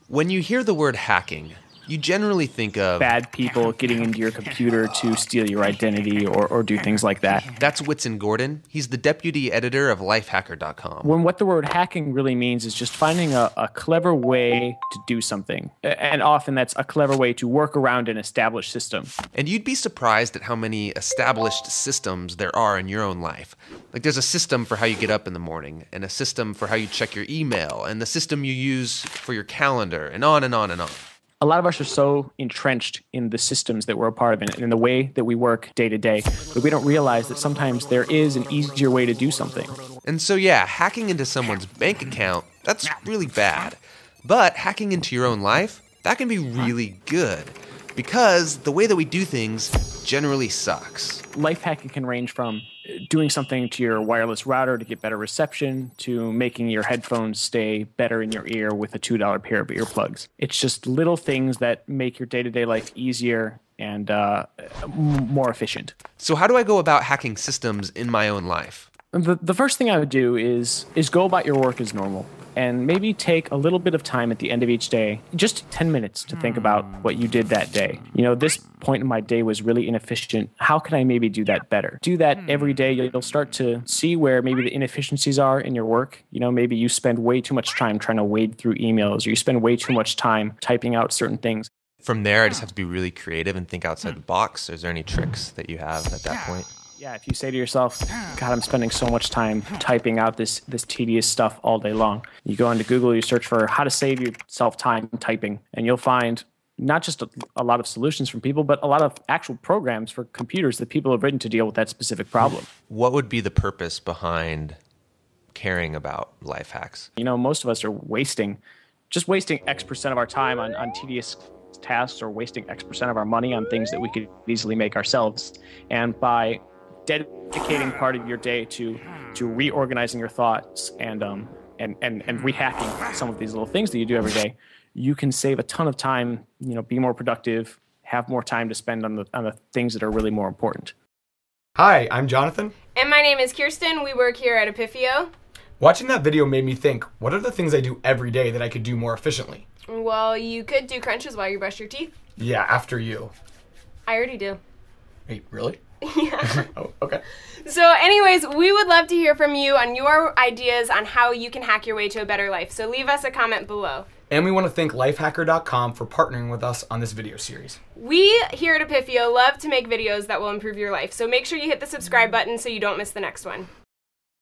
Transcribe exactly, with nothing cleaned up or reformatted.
When you hear the word hacking, you generally think of bad people getting into your computer to steal your identity or, or do things like that. That's Whitson Gordon. He's the deputy editor of lifehacker dot com. When what the word hacking really means is just finding a, a clever way to do something. And often that's a clever way to work around an established system. And you'd be surprised at how many established systems there are in your own life. Like there's a system for how you get up in the morning, and a system for how you check your email, and the system you use for your calendar, and on and on and on. A lot of us are so entrenched in the systems that we're a part of and in the way that we work day to day that we don't realize that sometimes there is an easier way to do something. And so, yeah, hacking into someone's bank account, that's really bad. But hacking into your own life, that can be really good. Because the way that we do things generally sucks. Life hacking can range from doing something to your wireless router to get better reception to making your headphones stay better in your ear with a two dollar pair of earplugs. It's just little things that make your day-to-day life easier and uh, m- more efficient. So how do I go about hacking systems in my own life? The, the first thing I would do is is go about your work as normal. And maybe take a little bit of time at the end of each day, just ten minutes to think about what you did that day. You know, this point in my day was really inefficient. How can I maybe do that better? Do that every day. You'll start to see where maybe the inefficiencies are in your work. You know, maybe you spend way too much time trying to wade through emails, or you spend way too much time typing out certain things. From there, I just have to be really creative and think outside the box. Is there any tricks that you have at that point? Yeah, if you say to yourself, God, I'm spending so much time typing out this this tedious stuff all day long. You go into Google, you search for how to save yourself time typing, and you'll find not just a, a lot of solutions from people, but a lot of actual programs for computers that people have written to deal with that specific problem. What would be the purpose behind caring about life hacks? You know, most of us are wasting, just wasting X percent of our time on, on tedious tasks, or wasting X percent of our money on things that we could easily make ourselves. And by dedicating part of your day to to reorganizing your thoughts and um and, and and rehacking some of these little things that you do every day, you can save a ton of time, you know, be more productive, have more time to spend on the on the things that are really more important. Hi, I'm Jonathan. And my name is Kirsten. We work here at Epifio. Watching that video made me think, what are the things I do every day that I could do more efficiently? Well, you could do crunches while you brush your teeth. Yeah, after you. I already do. Wait, really? Yeah. Oh, okay. So anyways, we would love to hear from you on your ideas on how you can hack your way to a better life. So leave us a comment below. And we want to thank lifehacker dot com for partnering with us on this video series. We here at Epifio love to make videos that will improve your life. So make sure you hit the subscribe button so you don't miss the next one.